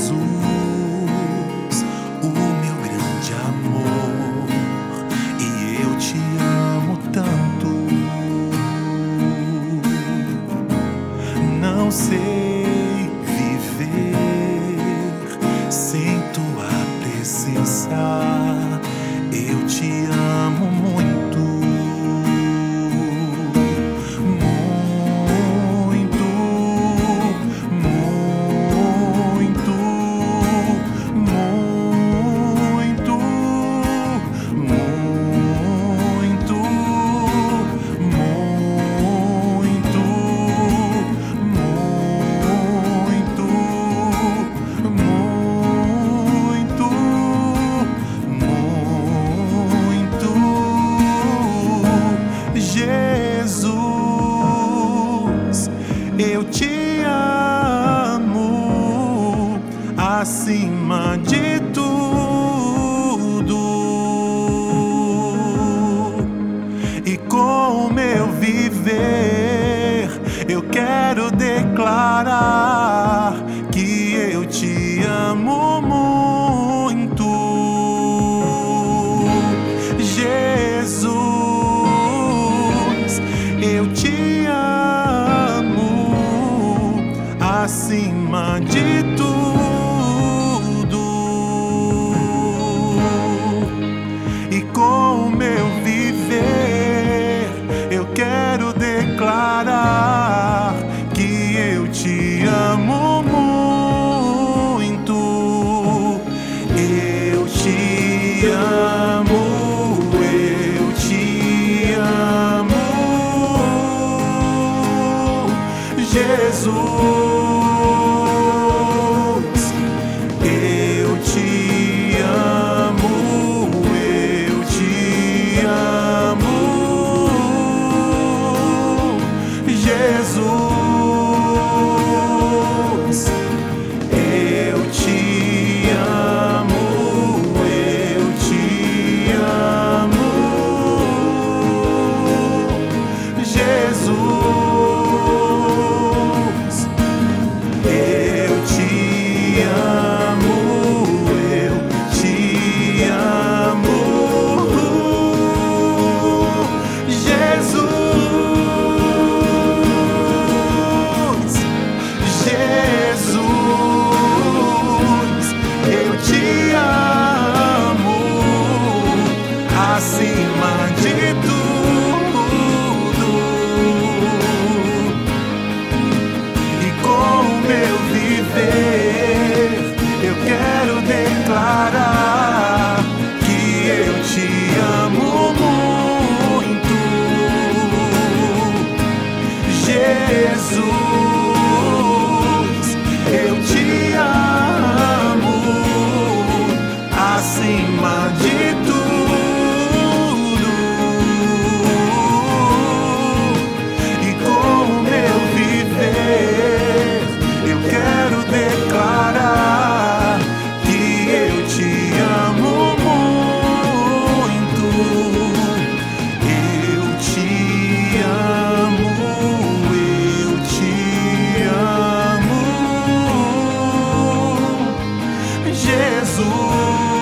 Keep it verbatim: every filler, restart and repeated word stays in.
o meu grande amor, e eu te amo tanto. Não sei viver sem tua presença, eu te amo muito. Jesus, eu te amo acima de tudo, e com o meu viver eu quero declarar que eu te amo muito. Jesus, eu te amo acima de tudo, e com o meu viver eu quero declarar que eu te amo muito. Eu te amo, eu te amo, Jesus, eu te amo, eu te amo, Jesus, eu te amo, eu te amo, Jesus. Acima de tudo, e com o meu viver eu quero declarar que eu te amo muito. Jesus, eu te amo acima de tudo, Jesus.